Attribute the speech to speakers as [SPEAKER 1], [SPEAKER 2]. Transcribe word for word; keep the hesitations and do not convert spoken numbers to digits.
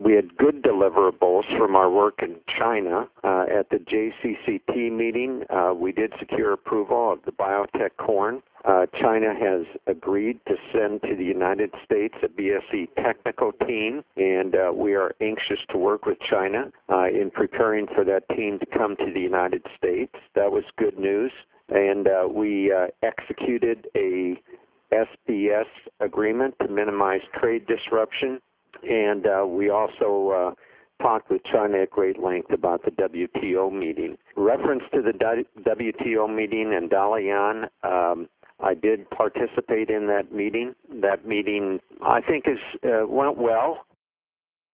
[SPEAKER 1] We had good deliverables from our work in China. Uh, at the J C C T meeting, uh, we did secure approval of the biotech corn. Uh, China has agreed to send to the United States a B S E technical team, and uh, we are anxious to work with China uh, in preparing for that team to come to the United States. That was good news. And uh, we uh, executed a S B S agreement to minimize trade disruption. And uh, we also uh, talked with China at great length about the W T O meeting. Reference to the W T O meeting in Dalian, um, I did participate in that meeting. That meeting, I think, is uh, went well.